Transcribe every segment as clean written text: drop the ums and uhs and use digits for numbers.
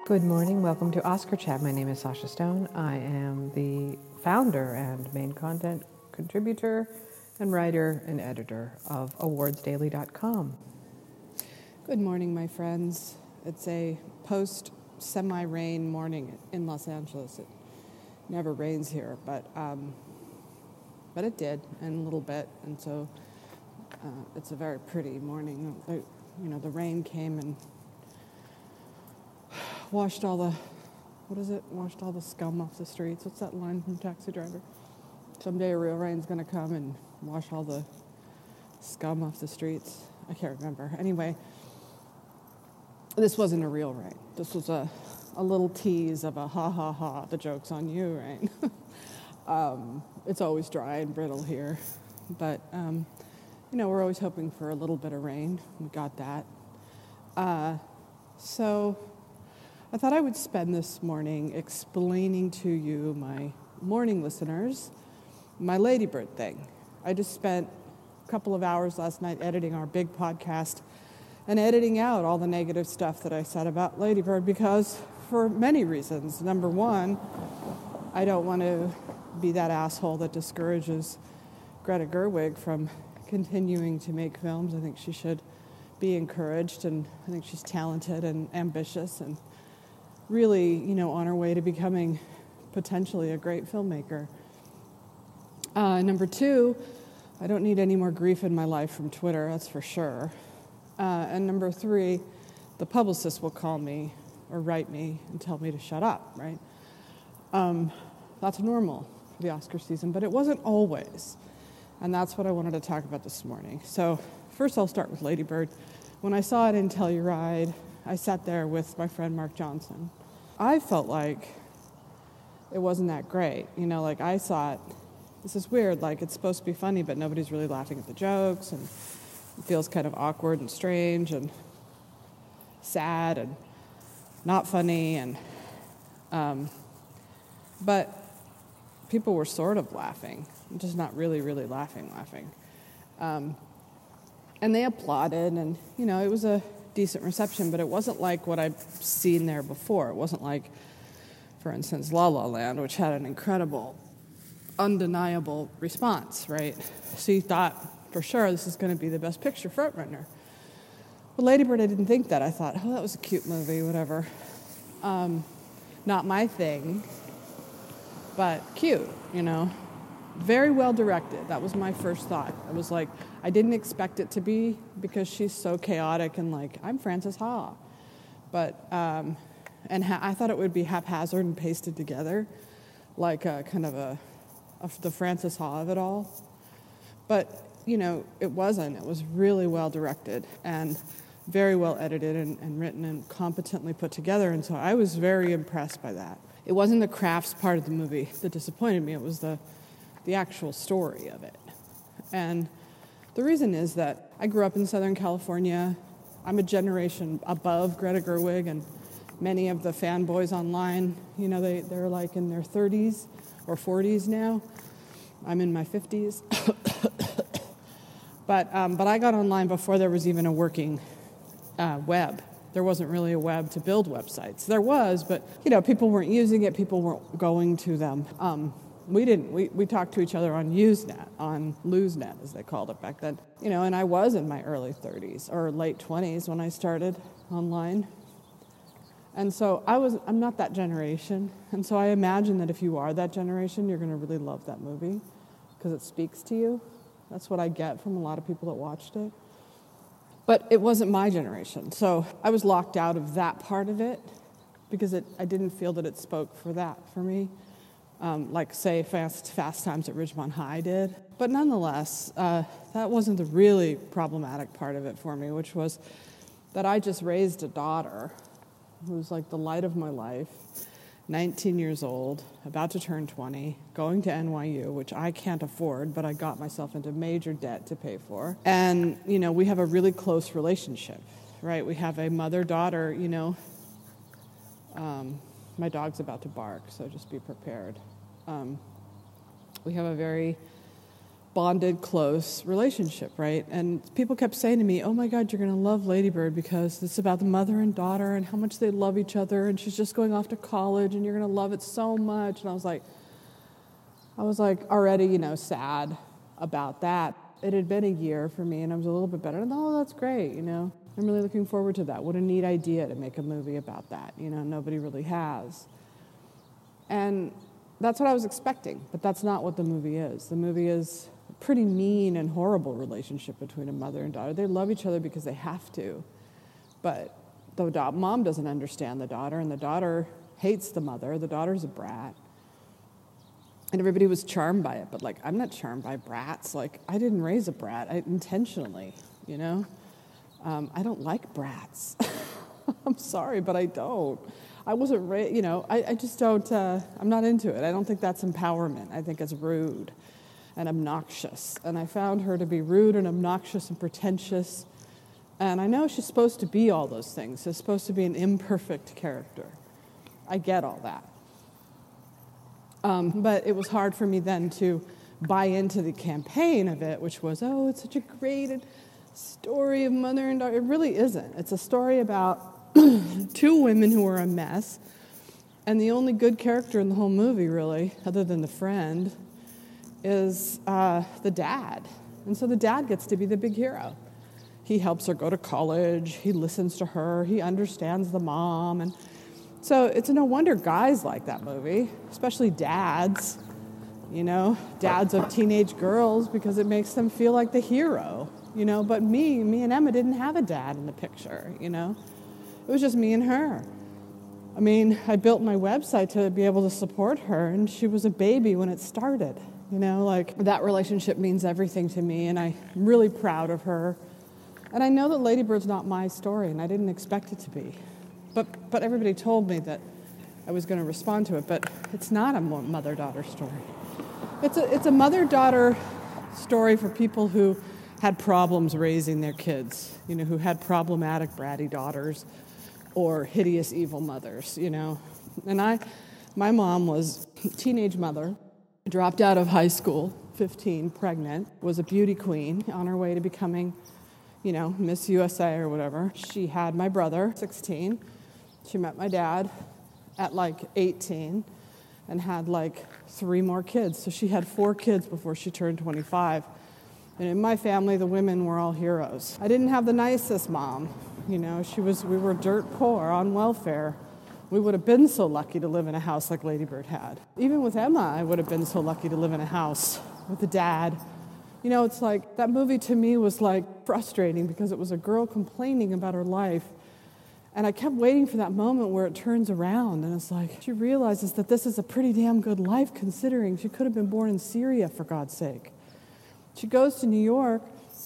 Good morning. Welcome to Oscar Chat. My name is Sasha Stone. I am the founder and main content contributor and writer and editor of awardsdaily.com. Good morning, my friends. It's a post-semi-rain morning in Los Angeles. It never rains here, but it did, and a little bit, and so it's a very pretty morning. The rain came and washed all the scum off the streets. What's that line from Taxi Driver? Someday a real rain's going to come and wash all the scum off the streets. I can't remember. Anyway, this wasn't a real rain. This was a little tease of a ha ha ha, the joke's on you rain. It's always dry and brittle here. But, we're always hoping for a little bit of rain. We got that. So I thought I would spend this morning explaining to you, my morning listeners, my Ladybird thing. I just spent a couple of hours last night editing our big podcast and editing out all the negative stuff that I said about Ladybird because for many reasons. Number one, I don't want to be that asshole that discourages Greta Gerwig from continuing to make films. I think she should be encouraged, and I think she's talented and ambitious and really, on her way to becoming potentially a great filmmaker. Number two, I don't need any more grief in my life from Twitter, that's for sure. And number three, the publicist will call me or write me and tell me to shut up, right? That's normal for the Oscar season, but it wasn't always. And that's what I wanted to talk about this morning. So first I'll start with Lady Bird. When I saw it in Telluride, I sat there with my friend Mark Johnson. I felt like it wasn't that great. I saw it, this is weird, it's supposed to be funny, but nobody's really laughing at the jokes, and it feels kind of awkward and strange and sad and not funny, and but people were sort of laughing, just not really laughing. And they applauded, and, it was a decent reception, but it wasn't like what I've seen there before. It wasn't like, for instance, La La Land, which had an incredible, undeniable response, right? So you thought, for sure, this is going to be the Best Picture frontrunner. Well, Lady Bird, I didn't think that. I thought, that was a cute movie, whatever. Not my thing, but cute, Very well directed. That was my first thought. I was like, I didn't expect it to be because she's so chaotic and I'm Frances Ha. But, I thought it would be haphazard and pasted together, like the Frances Ha of it all. But, it wasn't. It was really well directed and very well edited and written and competently put together. And so I was very impressed by that. It wasn't the crafts part of the movie that disappointed me. It was the actual story of it. And the reason is that I grew up in Southern California. I'm a generation above Greta Gerwig, and many of the fanboys online, they're in their 30s or 40s now. I'm in my 50s. But I got online before there was even a working web. There wasn't really a web to build websites. There was, but, people weren't using it. People weren't going to them. We didn't. We talked to each other on Usenet, on LoseNet, as they called it back then. And I was in my early 30s or late 20s when I started online. And so I'm not that generation. And so I imagine that if you are that generation, you're going to really love that movie because it speaks to you. That's what I get from a lot of people that watched it. But it wasn't my generation. So I was locked out of that part of it because I didn't feel that it spoke for me. Say Fast Times at Ridgemont High did. But nonetheless, that wasn't the really problematic part of it for me, which was that I just raised a daughter who was the light of my life, 19 years old, about to turn 20, going to NYU, which I can't afford, but I got myself into major debt to pay for. And, we have a really close relationship, right? We have a mother-daughter, my dog's about to bark, so just be prepared. We have a very bonded, close relationship, right? And people kept saying to me, oh my God, you're going to love Lady Bird because it's about the mother and daughter and how much they love each other, and she's just going off to college and you're going to love it so much. And I was like already, sad about that. It had been a year for me and I was a little bit better. And oh, that's great, I'm really looking forward to that. What a neat idea to make a movie about that. Nobody really has. And that's what I was expecting, but that's not what the movie is. The movie is a pretty mean and horrible relationship between a mother and daughter. They love each other because they have to, but the mom doesn't understand the daughter, and the daughter hates the mother. The daughter's a brat. And everybody was charmed by it, but I'm not charmed by brats. I didn't raise a brat intentionally, I don't like brats. I'm sorry, but I don't. I wasn't raised, I just don't, I'm not into it. I don't think that's empowerment. I think it's rude and obnoxious. And I found her to be rude and obnoxious and pretentious. And I know she's supposed to be all those things. She's supposed to be an imperfect character. I get all that. But it was hard for me then to buy into the campaign of it, which was, it's such a great story of mother and daughter. It really isn't. It's a story about two women who are a mess, and the only good character in the whole movie, really, other than the friend, is the dad. And so the dad gets to be the big hero. He helps her go to college. He listens to her. He understands the mom. And so it's no wonder guys like that movie, especially dads, dads of teenage girls, because it makes them feel like the hero, But me and Emma didn't have a dad in the picture, It was just me and her. I mean, I built my website to be able to support her, and she was a baby when it started. That relationship means everything to me, and I'm really proud of her. And I know that Lady Bird's not my story, and I didn't expect it to be. But everybody told me that I was going to respond to it, but it's not a mother-daughter story. It's a mother-daughter story for people who had problems raising their kids, who had problematic bratty daughters or hideous evil mothers, And my mom was a teenage mother, dropped out of high school, 15, pregnant, was a beauty queen on her way to becoming, Miss USA or whatever. She had my brother, 16. She met my dad at 18 and had 3 more kids. So she had 4 kids before she turned 25. And in my family, the women were all heroes. I didn't have the nicest mom. We were dirt poor on welfare. We would have been so lucky to live in a house like Lady Bird had. Even with Emma, I would have been so lucky to live in a house with a dad. It's that movie to me was frustrating because it was a girl complaining about her life. And I kept waiting for that moment where it turns around and it's she realizes that this is a pretty damn good life considering she could have been born in Syria, for God's sake. She goes to New York.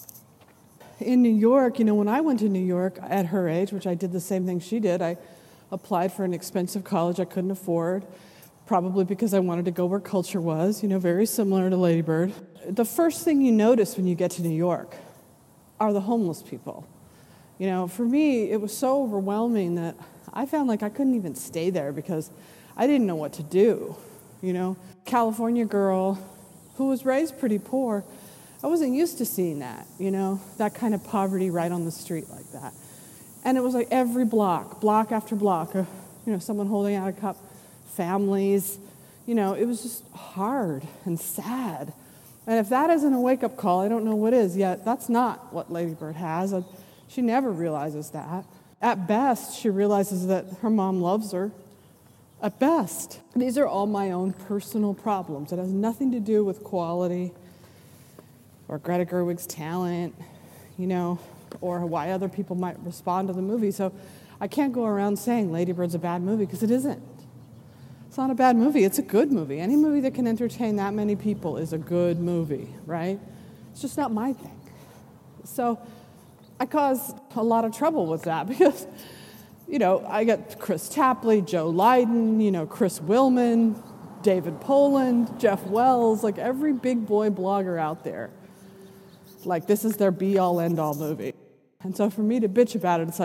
In New York, when I went to New York at her age, which I did the same thing she did, I applied for an expensive college I couldn't afford, probably because I wanted to go where culture was, very similar to Lady Bird. The first thing you notice when you get to New York are the homeless people. For me, it was so overwhelming that I found I couldn't even stay there because I didn't know what to do. California girl who was raised pretty poor, I wasn't used to seeing that, that kind of poverty right on the street like that. And it was every block after block, someone holding out a cup, families, it was just hard and sad. And if that isn't a wake-up call, I don't know what is. Yet that's not what Lady Bird has. She never realizes that. At best, she realizes that her mom loves her. At best. These are all my own personal problems. It has nothing to do with quality or Greta Gerwig's talent, or why other people might respond to the movie. So I can't go around saying Lady Bird's a bad movie because it isn't. It's not a bad movie. It's a good movie. Any movie that can entertain that many people is a good movie, right? It's just not my thing. So I caused a lot of trouble with that because, I got Chris Tapley, Joe Lydon, Chris Willman, David Poland, Jeff Wells, every big boy blogger out there. This is their be-all, end-all movie. And so for me to bitch about it, it's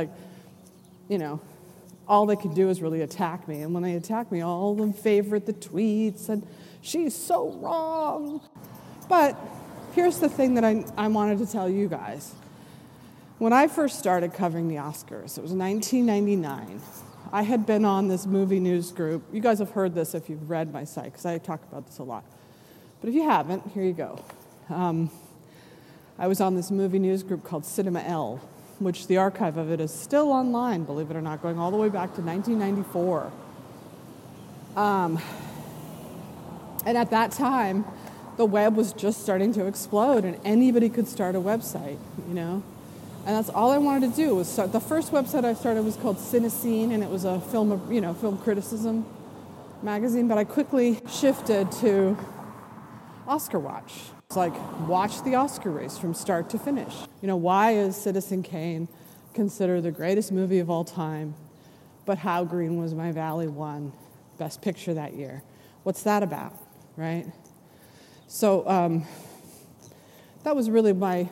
all they can do is really attack me. And when they attack me, all of them favorite the tweets, and she's so wrong. But here's the thing that I wanted to tell you guys. When I first started covering the Oscars, it was 1999. I had been on this movie news group. You guys have heard this if you've read my site, because I talk about this a lot. But if you haven't, here you go. I was on this movie news group called Cinema L, which the archive of it is still online, believe it or not, going all the way back to 1994. And at that time, the web was just starting to explode, and anybody could start a website, you know? And that's all I wanted to do was start. The first website I started was called Cinecine, and it was a film criticism magazine, but I quickly shifted to Oscar Watch. It's like, watch the Oscar race from start to finish. You know, why is Citizen Kane considered the greatest movie of all time, but How Green Was My Valley won Best Picture that year? What's that about, right? So that was really my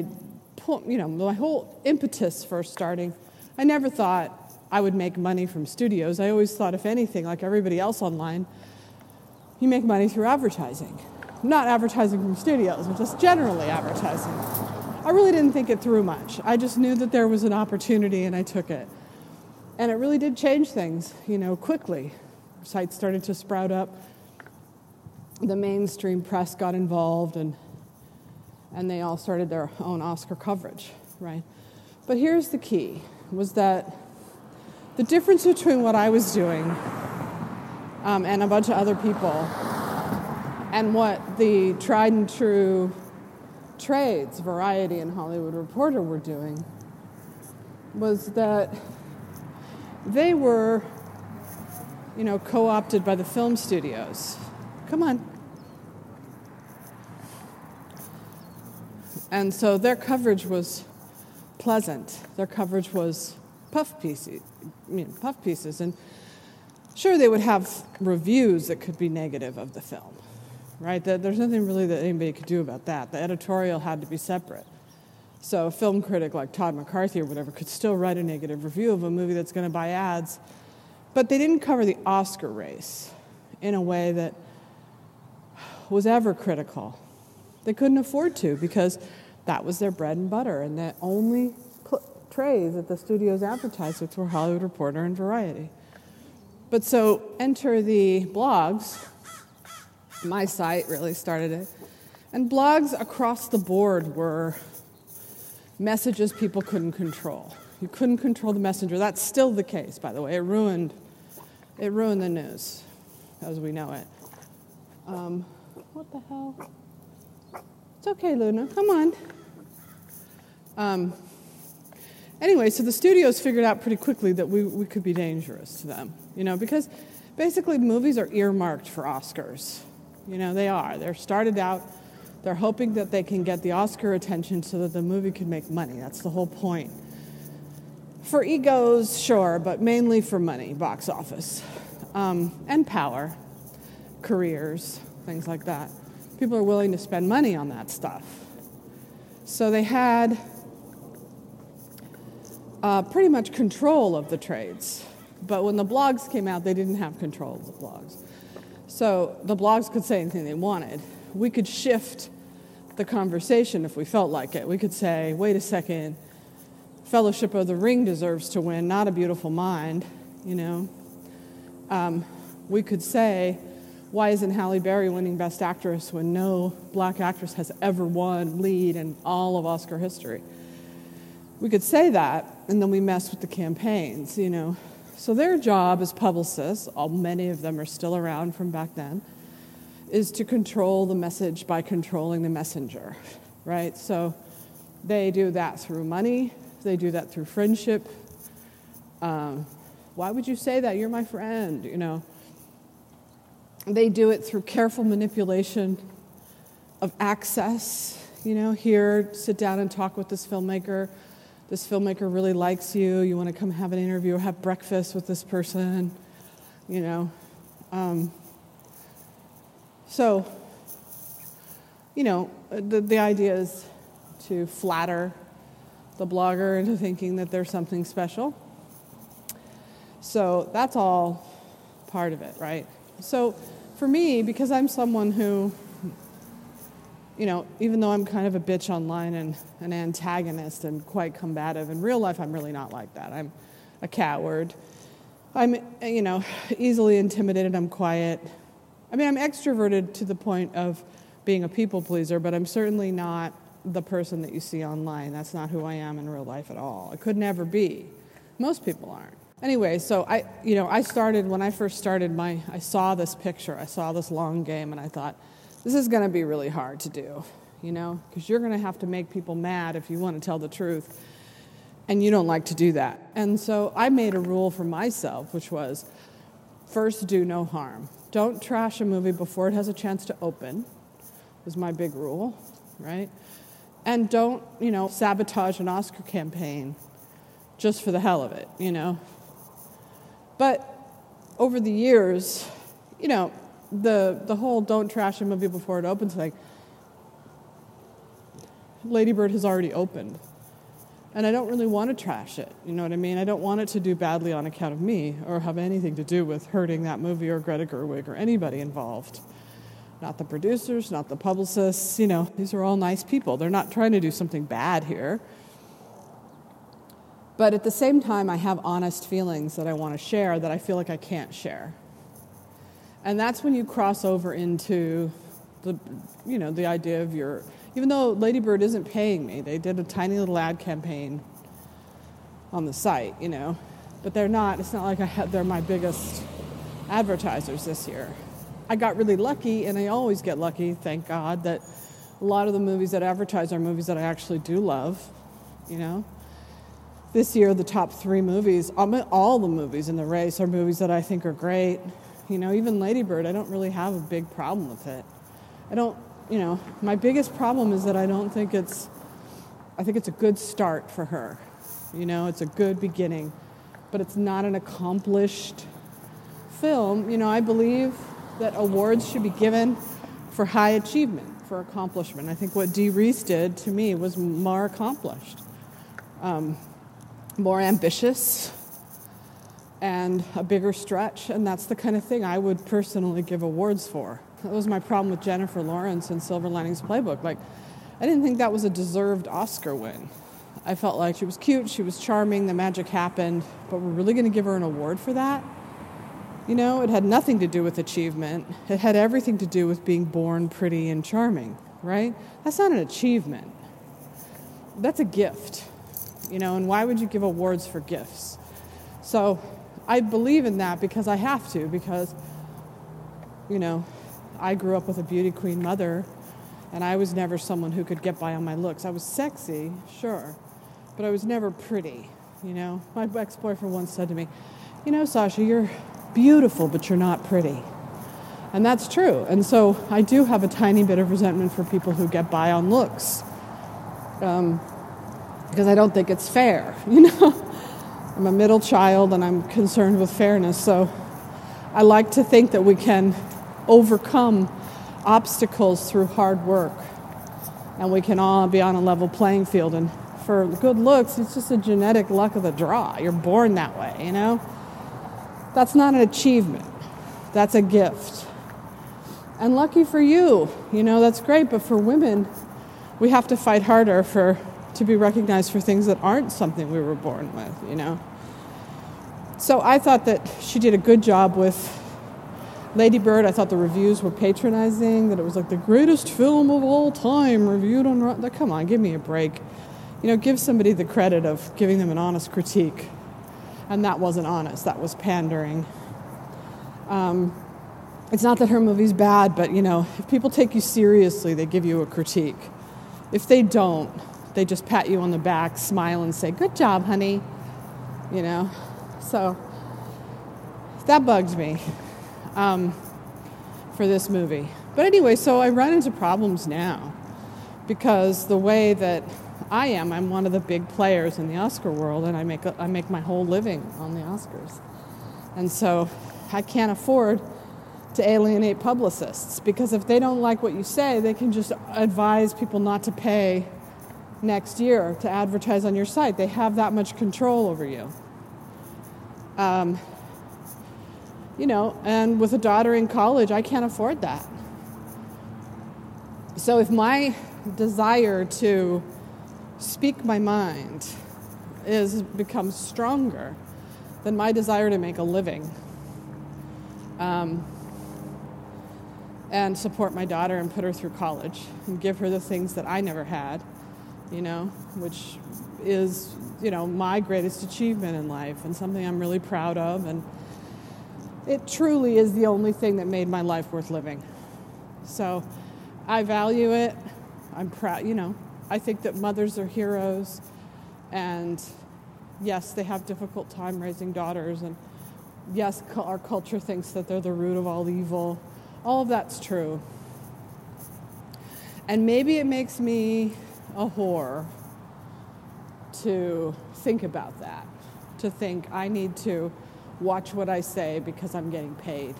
whole impetus for starting. I never thought I would make money from studios. I always thought, if anything, like everybody else online, you make money through advertising. Not advertising from studios, but just generally advertising. I really didn't think it through much. I just knew that there was an opportunity, and I took it. And it really did change things, quickly. Sites started to sprout up. The mainstream press got involved, and they all started their own Oscar coverage, right? But here's the key, was that the difference between what I was doing and a bunch of other people and what the tried and true trades, Variety and Hollywood Reporter, were doing was that they were, co-opted by the film studios. Come on. And so their coverage was pleasant. Their coverage was puff pieces. And sure, they would have reviews that could be negative of the film, right? There's nothing really that anybody could do about that. The editorial had to be separate. So a film critic like Todd McCarthy or whatever could still write a negative review of a movie that's going to buy ads. But they didn't cover the Oscar race in a way that was ever critical. They couldn't afford to, because that was their bread and butter, and the only trades that the studios advertised with were Hollywood Reporter and Variety. But so enter the blogs. My site really started it. And blogs across the board were messages people couldn't control. You couldn't control the messenger. That's still the case, by the way. It ruined the news as we know it. What the hell? It's okay, Luna. Come on. Anyway, so the studios figured out pretty quickly that we could be dangerous to them, because basically movies are earmarked for Oscars. They are. They're started out, they're hoping that they can get the Oscar attention so that the movie can make money. That's the whole point. For egos, sure, but mainly for money, box office, and power, careers, things like that. People are willing to spend money on that stuff. So they had pretty much control of the trades. But when the blogs came out, they didn't have control of the blogs. So the blogs could say anything they wanted. We could shift the conversation if we felt like it. We could say, wait a second, Fellowship of the Ring deserves to win, not A Beautiful Mind, We could say, why isn't Halle Berry winning Best Actress when no black actress has ever won lead in all of Oscar history? We could say that, and then we mess with the campaigns, So their job as publicists, many of them are still around from back then, is to control the message by controlling the messenger, right? So they do that through money. They do that through friendship. Why would you say that? You're my friend, They do it through careful manipulation of access. Here, sit down and talk with this filmmaker. This filmmaker really likes you. You want to come have an interview or have breakfast with this person, So, the idea is to flatter the blogger into thinking that there's something special. So that's all part of it, right? So for me, because I'm someone who even though I'm kind of a bitch online and an antagonist and quite combative, in real life I'm really not like that. I'm a coward. I'm, easily intimidated. I'm quiet. I'm extroverted to the point of being a people pleaser, but I'm certainly not the person that you see online. That's not who I am in real life at all. I could never be. Most people aren't. Anyway, so I started, when I first started I saw this picture, I saw this long game, and I thought, this is going to be really hard to do, because you're going to have to make people mad if you want to tell the truth, and you don't like to do that. And so I made a rule for myself, which was, first, do no harm. Don't trash a movie before it has a chance to open, was my big rule, right? And don't, sabotage an Oscar campaign just for the hell of it, But over the years, the whole don't trash a movie before it opens thing, Lady Bird has already opened. And I don't really want to trash it, you know what I mean? I don't want it to do badly on account of me or have anything to do with hurting that movie or Greta Gerwig or anybody involved. Not the producers, not the publicists, these are all nice people. They're not trying to do something bad here. But at the same time, I have honest feelings that I want to share that I feel like I can't share. And that's when you cross over into the idea of even though Lady Bird isn't paying me, they did a tiny little ad campaign on the site, but they're not, it's not like they're my biggest advertisers this year. I got really lucky, and I always get lucky, thank God, that a lot of the movies that advertise are movies that I actually do love, This year, the top 3 movies, all the movies in the race are movies that I think are great. Even Lady Bird, I don't really have a big problem with it. My biggest problem is that I think it's a good start for her. It's a good beginning, but it's not an accomplished film. I believe that awards should be given for high achievement, for accomplishment. I think what Dee Reese did, to me, was more accomplished. More ambitious and a bigger stretch, and that's the kind of thing I would personally give awards for. That was my problem with Jennifer Lawrence and Silver Linings Playbook. I didn't think that was a deserved Oscar win. I felt like she was cute, she was charming, the magic happened, but we're really going to give her an award for that? It had nothing to do with achievement. It had everything to do with being born pretty and charming, right? That's not an achievement. That's a gift. And why would you give awards for gifts? So I believe in that because I have to, because, I grew up with a beauty queen mother, and I was never someone who could get by on my looks. I was sexy, sure, but I was never pretty, My ex-boyfriend once said to me, Sasha, you're beautiful, but you're not pretty. And that's true. And so I do have a tiny bit of resentment for people who get by on looks. Because I don't think it's fair, I'm a middle child and I'm concerned with fairness, so I like to think that we can overcome obstacles through hard work and we can all be on a level playing field. And for good looks, it's just a genetic luck of the draw. You're born that way, That's not an achievement. That's a gift. And lucky for you, that's great, but for women, we have to fight harder to be recognized for things that aren't something we were born with, So I thought that she did a good job with Lady Bird. I thought the reviews were patronizing, that it was like the greatest film of all time reviewed on Rotten. Come on, give me a break. Give somebody the credit of giving them an honest critique. And that wasn't honest. That was pandering. It's not that her movie's bad, but, if people take you seriously, they give you a critique. If they don't, they just pat you on the back, smile, and say, good job, honey. So that bugs me for this movie. But anyway, so I run into problems now because the way that I'm one of the big players in the Oscar world, and I make my whole living on the Oscars. And so I can't afford to alienate publicists, because if they don't like what you say, they can just advise people not to pay next year to advertise on your site. They have that much control over you. And with a daughter in college, I can't afford that. So if my desire to speak my mind becomes stronger than my desire to make a living, and support my daughter and put her through college and give her the things that I never had, which is, my greatest achievement in life and something I'm really proud of. And it truly is the only thing that made my life worth living. So I value it. I'm proud, I think that mothers are heroes. And yes, they have a difficult time raising daughters. And yes, our culture thinks that they're the root of all evil. All of that's true. And maybe it makes me a whore to think about that, to think I need to watch what I say because I'm getting paid.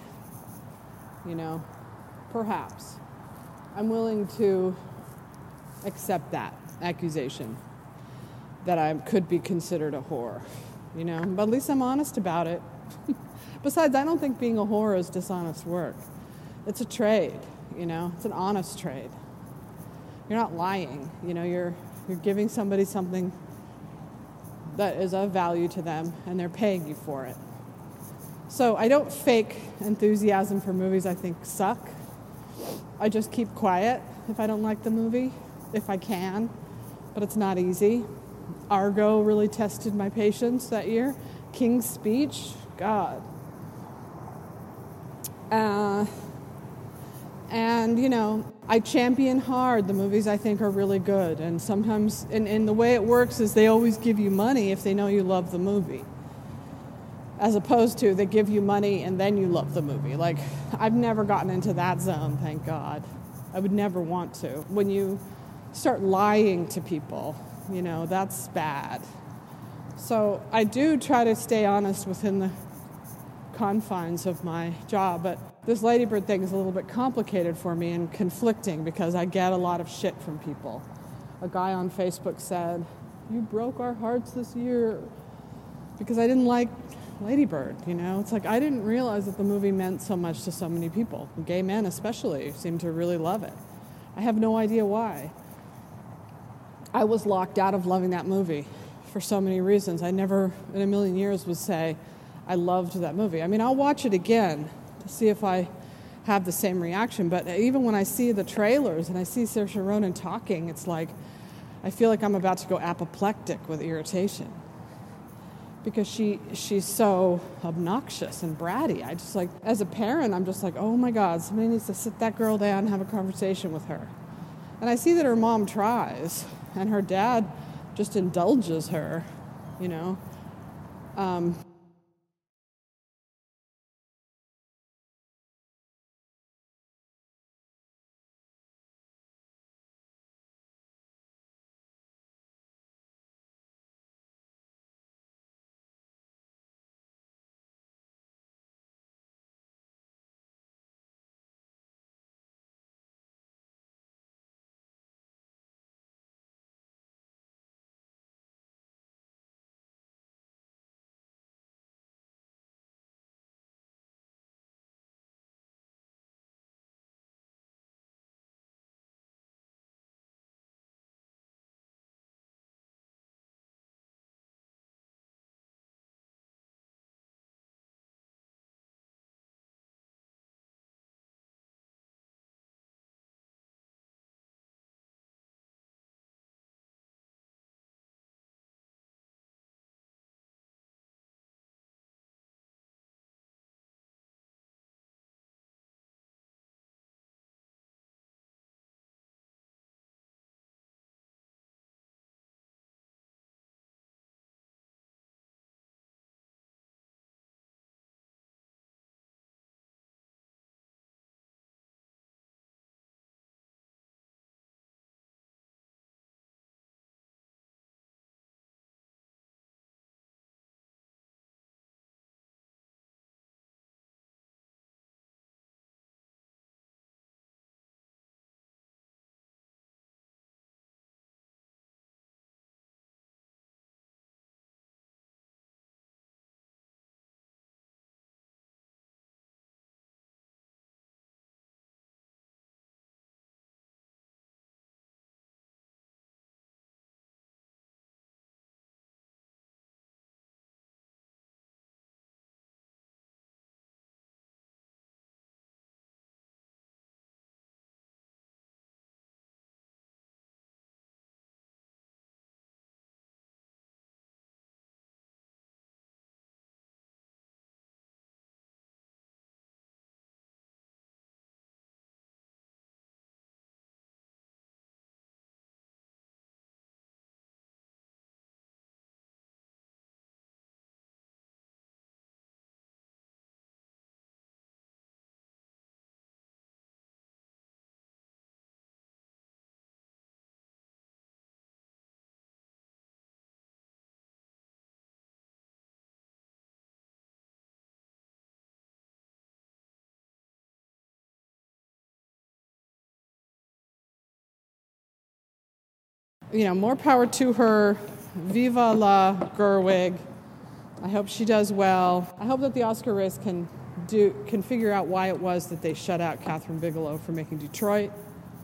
Perhaps. I'm willing to accept that accusation that I could be considered a whore, but at least I'm honest about it. Besides, I don't think being a whore is dishonest work. It's a trade, it's an honest trade. You're not lying, you're giving somebody something that is of value to them and they're paying you for it. So I don't fake enthusiasm for movies I think suck. I just keep quiet if I don't like the movie, if I can, but it's not easy. Argo really tested my patience that year. King's Speech, God. And, I champion hard the movies I think are really good. And sometimes, and the way it works is they always give you money if they know you love the movie. As opposed to they give you money and then you love the movie. Like, I've never gotten into that zone, thank God. I would never want to. When you start lying to people, that's bad. So I do try to stay honest within the confines of my job, but this Ladybird thing is a little bit complicated for me and conflicting because I get a lot of shit from people. A guy on Facebook said, "You broke our hearts this year," because I didn't like Ladybird, It's like I didn't realize that the movie meant so much to so many people. Gay men especially seem to really love it. I have no idea why. I was locked out of loving that movie for so many reasons. I never in a million years would say I loved that movie. I mean, I'll watch it again to see if I have the same reaction, but even when I see the trailers and I see Saoirse Ronan talking, it's like I feel like I'm about to go apoplectic with irritation because she's so obnoxious and bratty. I just as a parent, I'm just like, oh my God, somebody needs to sit that girl down and have a conversation with her. And I see that her mom tries and her dad just indulges her, more power to her. Viva la Gerwig. I hope she does well. I hope that the Oscar race can figure out why it was that they shut out Catherine Bigelow for making Detroit,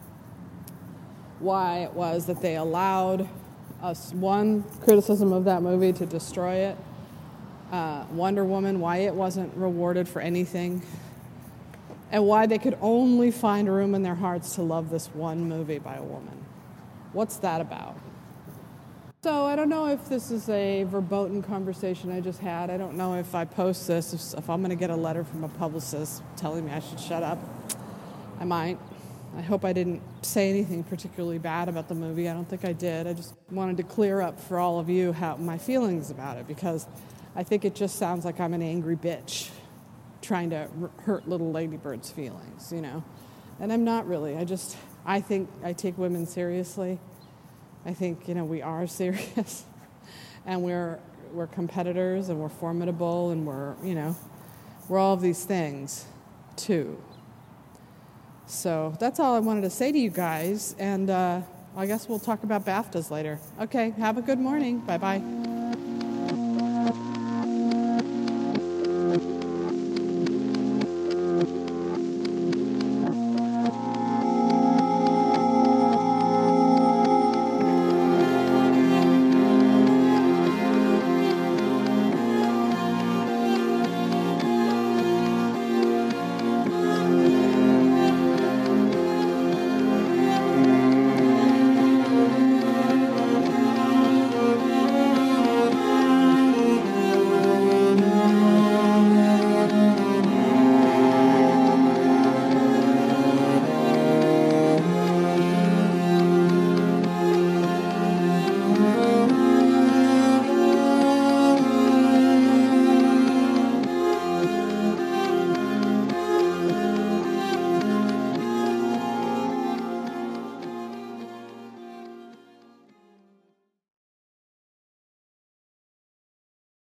why it was that they allowed us one criticism of that movie to destroy it, Wonder Woman, why it wasn't rewarded for anything, and why they could only find room in their hearts to love this one movie by a woman. What's that about? So I don't know if this is a verboten conversation I just had. I don't know if I post this, if I'm going to get a letter from a publicist telling me I should shut up. I might. I hope I didn't say anything particularly bad about the movie. I don't think I did. I just wanted to clear up for all of you how my feelings about it, because I think it just sounds like I'm an angry bitch trying to hurt little Ladybird's feelings, And I'm not really. I think I take women seriously. I think, we are serious, and we're competitors, and we're formidable, and we're all of these things, too. So that's all I wanted to say to you guys, and I guess we'll talk about BAFTAs later. Okay, have a good morning. Bye-bye.